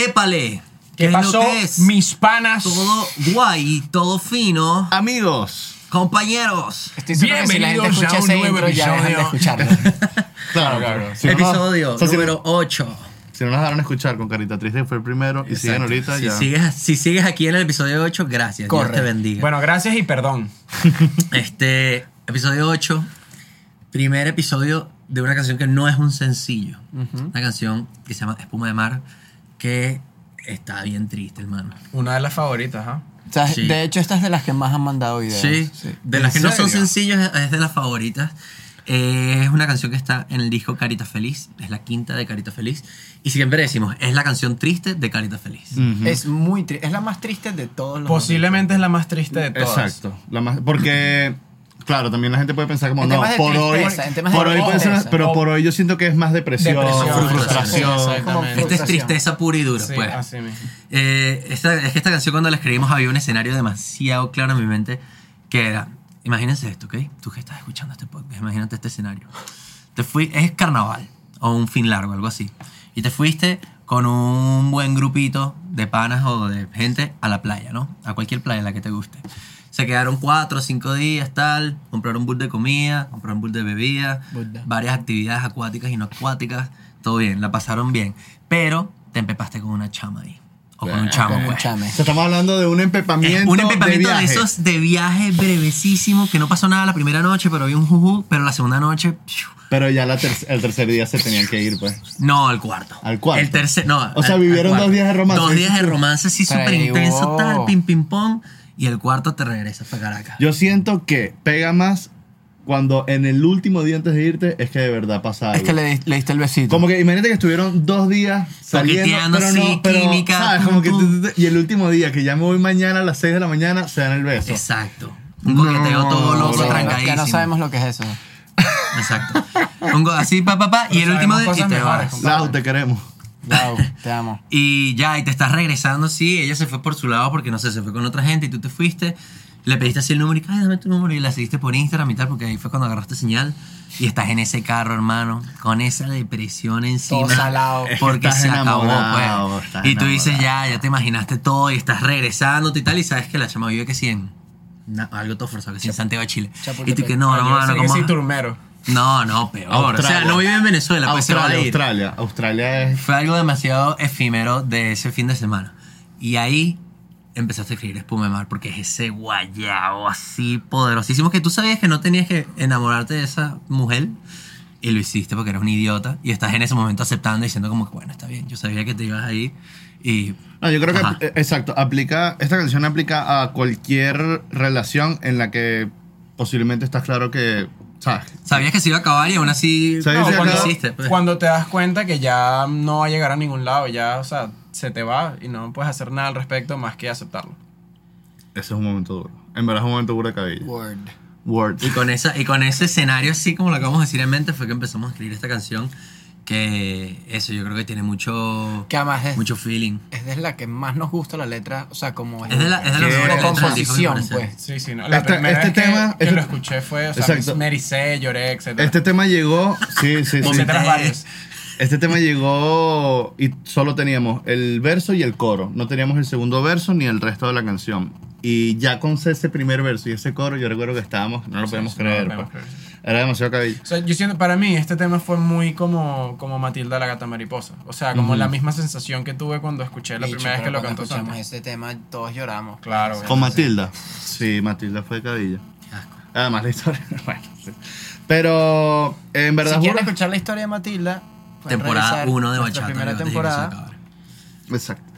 ¡Épale! ¿Qué es pasó, lo que es? mis panas? Todo guay, todo fino. Amigos. Compañeros. Estoy seguro que si la gente Bienvenidos escucha a un ese nuevo intro ya dejan de episodio. escucharlo. Claro. Episodio o sea, número 8. Si no nos dejaron escuchar con Carita Triste, fue el primero. Y siguen ahorita ya. Si sigues aquí en el episodio 8, gracias. Dios te bendiga. Bueno, gracias y perdón. Episodio 8. Primer episodio de una canción que no es un sencillo. Una canción que se llama Espuma de Mar, que está bien triste, hermano. Una de las favoritas, ¿ah? O sea, Sí. de hecho, esta es de las que más han mandado videos. Sí, de las que ¿En no son serio? sencillos es de las favoritas. Es una canción que está en el disco Carita Feliz. Es la quinta de Carita Feliz. Y siempre decimos, es la canción triste de Carita Feliz. Es muy triste. Es la más triste de todos los. Posiblemente es la más triste de todas. Exacto. Porque, claro, también la gente puede pensar como, En no, temas de por hoy. tristeza, en temas de Por hoy puede ser, tristeza. pero por hoy yo siento que es más depresión, Depresión, frustración. exactamente. Esta es tristeza pura y dura, Sí, pues. así mismo. Es que esta canción cuando la escribimos había un escenario demasiado claro en mi mente que era, imagínense esto, ¿ok? Tú que estás escuchando este podcast, imagínate este escenario. Es carnaval o un fin largo, algo así. Y te fuiste con un buen grupito de panas o de gente a la playa, ¿no? A cualquier playa, la que te guste. Se quedaron 4 o 5 días, tal, compraron un bull de comida, compraron un bull de bebida, Burda. varias actividades acuáticas y no acuáticas, todo bien, la pasaron bien. Pero te empepaste con una chama ahí. O con un chamo, Con un pues. chame. O sea, estamos hablando de un empepamiento. Un empepamiento de viaje. esos de viaje brevesísimo, que no pasó nada la primera noche, pero había un juju, pero la segunda noche, ¡piu! Pero ya el tercer día se tenían que ir, pues. No, al cuarto. ¿Al cuarto? El tercer, no. O sea, al vivieron cuarto. 2 días de romance. 2 días de romance, sí, Pero súper ahí intenso, hubo- tal, pim, pim, pom. Y el cuarto te regresas para Caracas. Yo siento que pega más cuando en el último día antes de irte es que de verdad pasa algo. Es que le diste el besito. Como que imagínate que estuvieron 2 días saliendo, Coqueteando, pero sí, no, pero, química, ¿sabes? pum, Como que pum. y el último día, que ya me voy mañana a las 6 de la mañana, se dan el beso. Exacto. Un coqueteo todo loco, bro. trancadísimo. Que no sabemos lo que es eso. Exacto. Así, pa, y Pero el último sabemos día y cosas te mejores, vas. compadre. Lau, te queremos. Wow, te amo. Y ya, y te estás regresando, sí, ella se fue por su lado porque no sé, se fue con otra gente y tú te fuiste, le pediste así el número y ay, dame tu número y la seguiste por Instagram y tal porque ahí fue cuando agarraste señal y estás en ese carro, hermano, con esa depresión encima. Todo salado. Porque Estás se acabó, enamorado, pues. estás Y tú dices, enamorado. ya te imaginaste todo y estás regresándote y tal y sabes que la chama vive que sí en algo todo forzado, que sí en Santiago de Chile. Chapultepec. Y tú que no, hermano, Yo ¿cómo? sí, turmero. No, peor. O sea, no vive en Venezuela, pues se va a ir. Australia es... Fue algo demasiado efímero de ese fin de semana. Y ahí empezaste a escribir Espuma de Mar porque es ese guayabo así poderosísimo que tú sabías que no tenías que enamorarte de esa mujer y lo hiciste porque eras un idiota y estás en ese momento aceptando y diciendo como que bueno, está bien, yo sabía que te ibas a ir y... No, yo creo Ajá. que, exacto, esta canción aplica a cualquier relación en la que posiblemente estás claro que, ¿sabes? Sabías que se iba a acabar y aún así Sí, no, sí, lo claro. hiciste. Pues. Cuando te das cuenta que ya no va a llegar a ningún lado, ya, o sea, se te va y no puedes hacer nada al respecto más que aceptarlo. Ese es un momento duro. En verdad es un momento duro de cabello. Word. Word. Y con ese escenario así como lo acabamos de decir en mente fue que empezamos a escribir esta canción que eso yo creo que tiene mucho Que además mucho feeling. es de la que más nos gusta la letra. O sea, como Es de las Que- mejores letras del disco, composición, me parece. pues. Sí, sí, no. La Este- primera este vez tema- que este- lo escuché fue, o sea, Exacto. me ericé, lloré, etc. Este tema llegó... Sí, sí, sí. Etcétera, varios. Este tema llegó y solo teníamos el verso y el coro. No teníamos el segundo verso ni el resto de la canción. Y ya con ese primer verso y ese coro, yo recuerdo que estábamos... No lo podemos sí, no creer. lo podemos pues. creer. Era demasiado cabello. O sea, yo siento, para mí este tema fue muy como Matilda la gata mariposa. O sea, como la misma sensación que tuve cuando escuché la Bicho, primera vez que pero lo cuando cantó escuchamos Santi. ese tema, todos lloramos. Claro, Con Matilda. Sí, Matilda fue cabilla. Qué asco. Además, la historia... Bueno, sí. Pero, en verdad... Si quieren juro- escuchar la historia de Matilda, pueden Temporada revisar 1 de nuestra Bachata. primera antes de que se temporada. acabe. Exacto.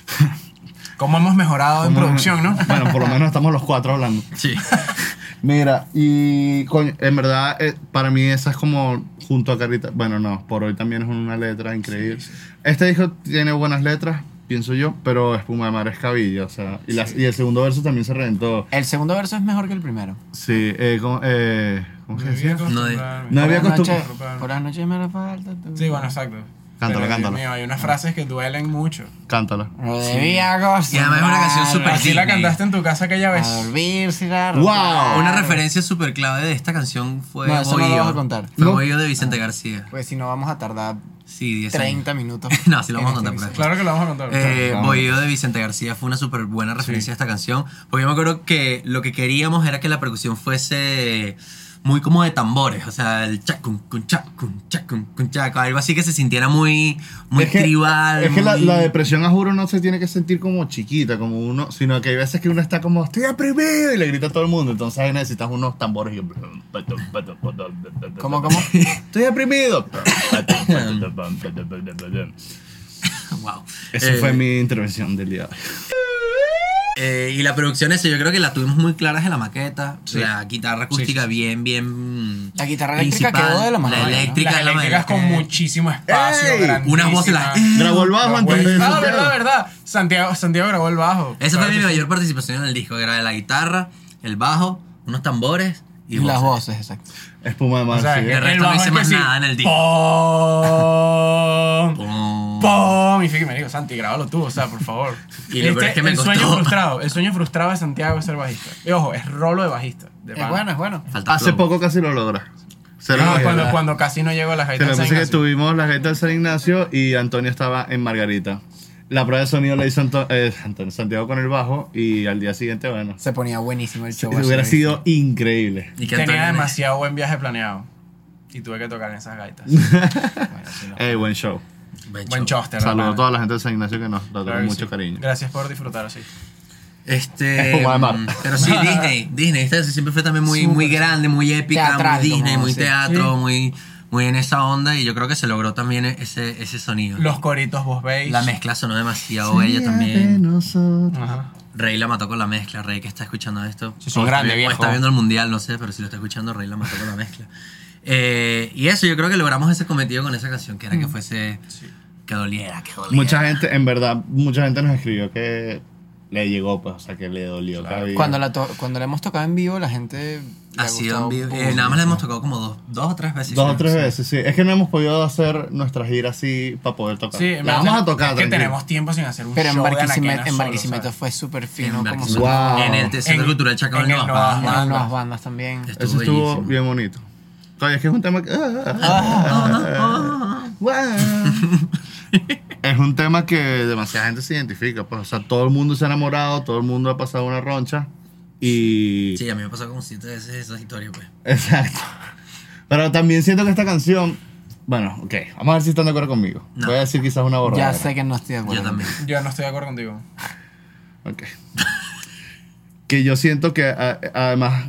¿Cómo hemos mejorado en producción, no? Bueno, por lo menos estamos los 4 hablando. Sí. Mira, y coño, en verdad, para mí esa es como junto a Carita. Bueno, no, por hoy también es una letra increíble. Este disco tiene buenas letras, pienso yo, pero Espuma de Mar es cabilla, o sea. Y el segundo verso también se reventó. El segundo verso es mejor que el primero. Sí, ¿cómo se decía? No había Por las costum- noches- Por las noches me hará falta tú. Sí, bueno, exacto. Cántala, Pero, Dios cántala. mío, hay unas frases que duelen mucho. Cántala. Lo debía gozar. Y además es una canción súper Así la Disney. cantaste en tu casa aquella vez. ¡Wow! Una referencia súper clave de esta canción fue No, eso no lo Bohío. vas a contar. Fue No. Bohío de Vicente García. Pues si no vamos a tardar Sí, 10 30 minutos. No, sí lo vamos a en contar este por ahí. Claro que lo vamos a contar. Bohío de Vicente García fue una súper buena referencia a esta canción. Porque yo me acuerdo que lo que queríamos era que la percusión fuese muy como de tambores. O sea, el chacun, cun, chacun, chacun, cun, chac, algo así que se sintiera muy Es que- tribal. Es que muy- la depresión, a juro, no se tiene que sentir como chiquita, como uno, sino que hay veces que uno está como, estoy deprimido, y le grita a todo el mundo. Entonces ahí necesitas unos tambores y... ¿Cómo? Estoy deprimido. Wow. Esa fue mi intervención del día. Y la producción esa yo creo que la tuvimos muy claras en la maqueta. La guitarra acústica Sí, bien La guitarra eléctrica principal. quedó de la manera, La ¿no? eléctrica Las es la eléctricas con manera. muchísimo espacio, ¡Ey! grandísimas. Unas voces las- Grabó el bajo antes de Ah, Santiago. verdad. Santiago grabó el bajo. Esa Claro fue mi que sí. mayor participación en el disco. Era la guitarra, el bajo, unos tambores Y las voces, exacto. Espuma de mar, O sea, sí. de resto no hice más nada en el disco. ¡Pum! Pum. ¡Pum! Y fíjate, me digo, Santi, grábalo tú, o sea, por favor. Y lo peor es que me el costó. sueño frustrado de Santiago es ser bajista. Y ojo, es rolo de bajista. De Es pana. bueno. Falta Hace flow. poco casi lo logra. Se lo No, logra. cuando casi no llego a las Se gaitas me de San parece que Ignacio. tuvimos las gaitas de San Ignacio y Antonio estaba en Margarita. La prueba de sonido la hizo Santiago con el bajo y al día siguiente, bueno, Se ponía buenísimo el show. hubiera así, sido increíble. Y que Tenía Antonio- demasiado buen viaje planeado. Y tuve que tocar en esas gaitas. Bueno, sí, no. Buen show. Buen choster. Saludos a hermano. toda la gente de San Ignacio que nos trató Claro con que mucho sí. cariño. Gracias por disfrutar así. Espuma de mar. Pero sí, Disney esta siempre fue también muy grande, muy épica, Teatral, muy Disney, como, muy sí. teatro, Sí. muy en esa onda. Y yo creo que se logró también ese sonido. Los coritos vos veis. La mezcla sonó demasiado bella también. Ajá. Rey la mató con la mezcla. Rey que está escuchando esto. Sí, son O está grandes, vi- o viejo. está viendo el mundial, no sé, pero si lo está escuchando, Rey la mató con la mezcla. Y eso, yo creo que logramos ese cometido con esa canción, que era que fuese. Que doliera, que doliera. Mucha gente, en verdad, mucha gente nos escribió que le llegó, pues, o sea, que le dolió. que había- Cuando la hemos tocado en vivo, la gente. le Ha sido en gustado vivo. mucho. Nada más la hemos tocado como dos o tres veces. Dos o creo. tres veces, sí. Es que no hemos podido hacer nuestra gira así para poder tocar. Sí, la vamos a tocar, Es que tranquilo. tenemos tiempo sin hacer un Pero en show de Barquisimeto, Anaquena solo, Barquisimeto ¿sabes? fue súper fino. En Como Barquisimeto. Wow. En el Centro En- Cultural Chacal en el Nuevas Nuevas Bandas. Las nuevas bandas también. Eso estuvo bellísimo. bien bonito. Oye, es que es un tema que... Es un tema que demasiada gente se identifica. Pues, o sea, todo el mundo se ha enamorado, todo el mundo ha pasado una roncha. Y... Sí, a mí me ha pasado como 7 veces esa historia, pues. Exacto. Pero también siento que esta canción... Bueno, ok. Vamos a ver si están de acuerdo conmigo. No. Voy a decir quizás una borrada. Ya sé que no estoy de acuerdo. Yo también. Yo no estoy de acuerdo contigo. Ok. Que yo siento que además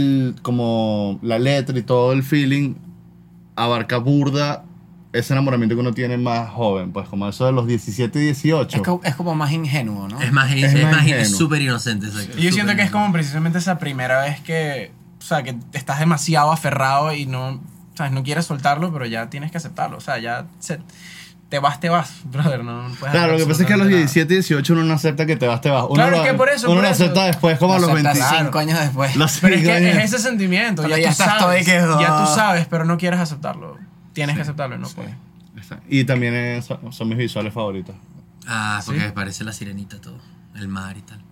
como la letra y todo el feeling abarca burda ese enamoramiento que uno tiene más joven, pues como eso de los 17 y 18. Es como más ingenuo, ¿no? Es más, Es más ingenuo. es súper inocente. exacto. Y yo siento Súper que es como inocente. precisamente esa primera vez que, o sea, que estás demasiado aferrado y no, ¿sabes? No quieres soltarlo, pero ya tienes que aceptarlo. O sea, te vas, brother. No puedes Claro, lo que pasa es que a los absolutamente nada. 17 y 18 uno no acepta que te vas. Uno Claro, lo, es que por eso, uno por lo eso. acepta después, como a los Lo aceptas 25. 5 años después. Los Pero es 5 que años. es ese sentimiento. Cuando Ya ya tú estás sabes. todo y que- Ya tú sabes, pero no quieres aceptarlo. Tienes que aceptarlo y no puedes. Y también son mis visuales favoritos. Ah, porque ¿Sí? me parece la sirenita todo. El mar y tal.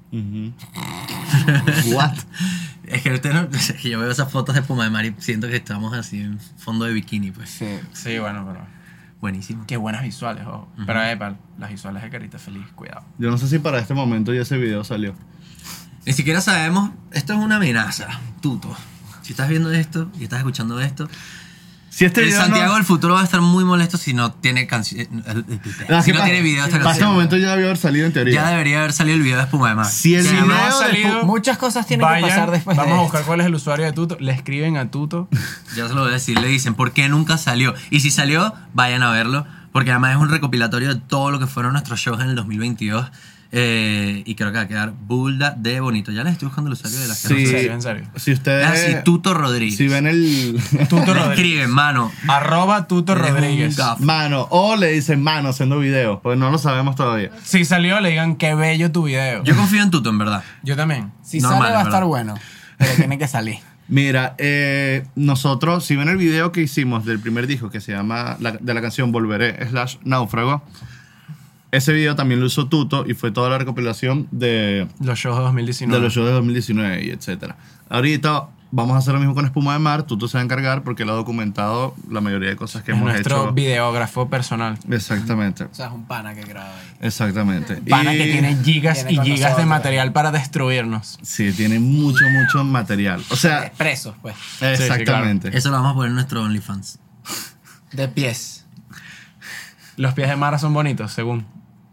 What? Es que ustedes no, es que yo veo esas fotos de Puma de Mar y siento que estamos así en fondo de bikini, pues. Sí. Sí, bueno, pero... Buenísimo. Qué buenas visuales, ojo. Pero, epa, las visuales de Carita Feliz, cuidado. Yo no sé si para este momento ya ese video salió. Ni siquiera sabemos, esto es una amenaza, Tuto. Si estás viendo esto y estás escuchando esto, Si este el video Santiago no, del futuro va a estar muy molesto si no tiene canción. Si no tiene video de esta para este canción. momento ya debió haber salido en teoría. Ya debería haber salido el video de Espuma de Mar. Si el Que video además- ha salido- Muchas cosas tienen que pasar después vamos de a esto. buscar cuál es el usuario de Tuto. Le escriben a Tuto. Ya se lo voy a decir, le dicen, ¿por qué nunca salió? Y si salió, vayan a verlo, porque además es un recopilatorio de todo lo que fueron nuestros shows en el 2022. Y creo que va a quedar bulda de bonito. Ya les estoy buscando el usuario de la Sí. En serio, en serio. Si Es ustedes... así, Tuto Rodríguez. Si ven el... Tuto Le Rodríguez. escriben, mano. @Tuto Eres un Rodríguez. gafo. Mano, o le dicen mano haciendo videos, porque no lo sabemos todavía. Si salió, le digan qué bello tu video. Yo confío en Tuto, en verdad. Yo también. Si Normal, sale va a ¿verdad? estar bueno, pero tiene que salir. Mira, nosotros, si ven el video que hicimos del primer disco, que se llama, de la canción Volveré / Náufrago, ese video también lo usó Tuto y fue toda la recopilación de Los shows de 2019. los shows de 2019 y etcétera. Ahorita vamos a hacer lo mismo con Espuma de Mar. Tú se va a encargar porque él ha documentado la mayoría de cosas que Es hemos nuestro hecho. videógrafo personal. Exactamente. O sea, es un pana que graba ahí. Exactamente. Pana que tiene gigas Viene y con gigas de nosotros. material para destruirnos. Sí, tiene mucho material. O sea, Presos, pues. exactamente. Eso lo vamos a poner en nuestro OnlyFans. De pies. Los pies de Mara son bonitos, según.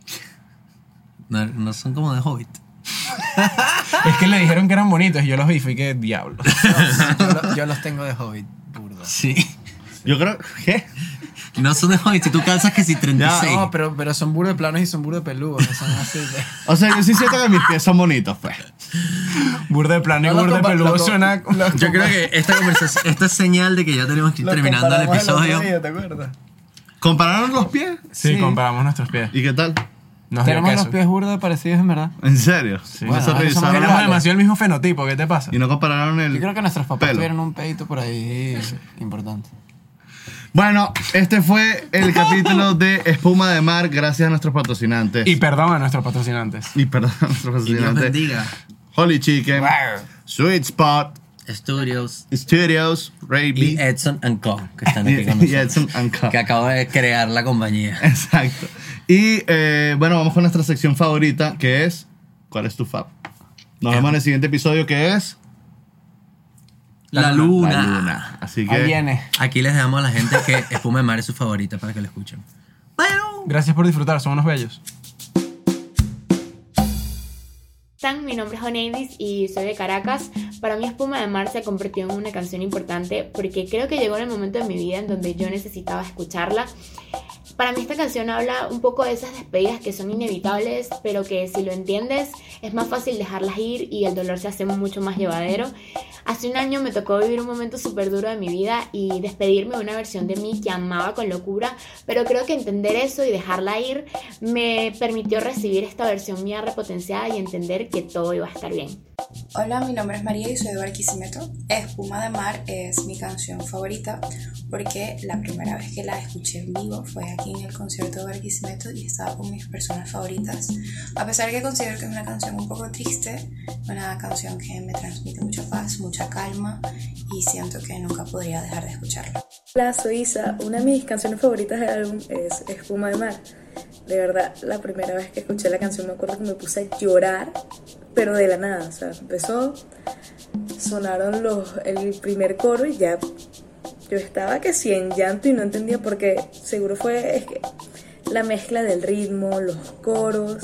No son como de Hobbit. Es que le dijeron que eran bonitos y yo los vi y fui que diablo. Yo los tengo de Hobbit, burda. Sí. Yo creo. ¿Qué? No son de Hobbit. Si tú calzas que si 36. No, pero son burro de planos y son burro de peludos. No son así de... O sea, yo sí siento que mis pies son bonitos, pues. Burde de plano y No, lo burde de compa- peludo lo- suena... Yo creo que esta conversación, esta es señal de que ya tenemos que ir terminando el episodio. ¿Te acuerdas? ¿Compararon los pies? Sí, Sí. comparamos nuestros pies. ¿Y qué tal? Nos dio Tenemos queso. los pies burda parecidos, en verdad. ¿En serio? Sí. ¿No se Bueno, revisaron? somos Tenemos iguales. demasiado el mismo fenotipo, ¿qué te pasa? Y no compararon el. Yo creo que nuestros papás pelo. tuvieron un pedito por ahí importante. Bueno, este fue el capítulo de Espuma de Mar, gracias a nuestros patrocinantes. Y perdón a nuestros patrocinantes. Y perdón a nuestros Y Dios patrocinantes. bendiga. Holy Chicken, Sweet Spot, Studios Studios, y Raby Edson Co. Que están aquí con y nosotros. Edson and Co. Que acabo de crear la compañía. Exacto. Y bueno, vamos con nuestra sección favorita, que es ¿cuál es tu fab? Nos vemos en el siguiente episodio, que es La luna. La Luna. Así que Ahí viene. Aquí les dejamos a la gente que Espuma de Mar es su favorita para que la escuchen. Bueno. Gracias por disfrutar, son unos bellos. Mi nombre es Oneidis y soy de Caracas. Para mí Espuma de Mar se ha convertido en una canción importante porque creo que llegó en el momento de mi vida en donde yo necesitaba escucharla. Para mí esta canción habla un poco de esas despedidas que son inevitables, pero que si lo entiendes es más fácil dejarlas ir y el dolor se hace mucho más llevadero. Hace un año me tocó vivir un momento súper duro de mi vida y despedirme de una versión de mí que amaba con locura, pero creo que entender eso y dejarla ir me permitió recibir esta versión mía repotenciada y entender que todo iba a estar bien. Hola, mi nombre es María y soy de Barquisimeto. Espuma de Mar es mi canción favorita porque la primera vez que la escuché en vivo fue aquí en el concierto de Barquisimeto y estaba con mis personas favoritas. A pesar que considero que es una canción un poco triste, una canción que me transmite mucha paz, mucha calma y siento que nunca podría dejar de escucharla. Hola, soy Isa. Una de mis canciones favoritas del álbum es Espuma de Mar. De verdad, la primera vez que escuché la canción me acuerdo que me puse a llorar, pero de la nada. O sea, empezó, sonaron el primer coro y ya yo estaba que sí en llanto y no entendía por qué. Seguro es que la mezcla del ritmo, los coros,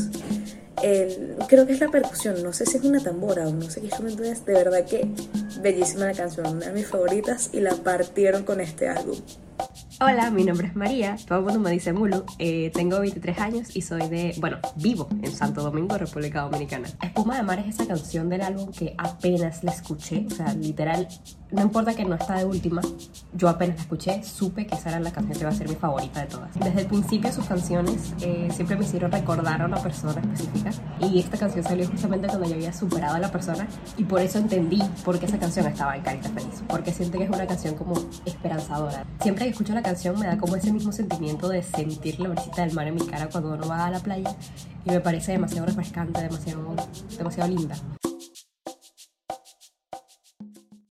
creo que es la percusión, no sé si es una tambora o no sé qué instrumento es. De verdad que bellísima la canción, una de mis favoritas y la partieron con este álbum. Hola, mi nombre es María, todo el mundo me dice Mulu, tengo 23 años y vivo en Santo Domingo, República Dominicana. Espuma de Mar es esa canción del álbum que apenas la escuché, o sea, literal, no importa que no está de última, yo apenas la escuché, supe que esa era la canción que iba a ser mi favorita de todas. Desde el principio sus canciones siempre me hicieron recordar a una persona específica y esta canción salió justamente cuando yo había superado a la persona y por eso entendí por qué esa canción estaba en Carita Feliz, porque siento que es una canción como esperanzadora. Siempre que escucho la canción me da como ese mismo sentimiento de sentir la brisita del mar en mi cara cuando uno va a la playa y me parece demasiado refrescante, demasiado linda.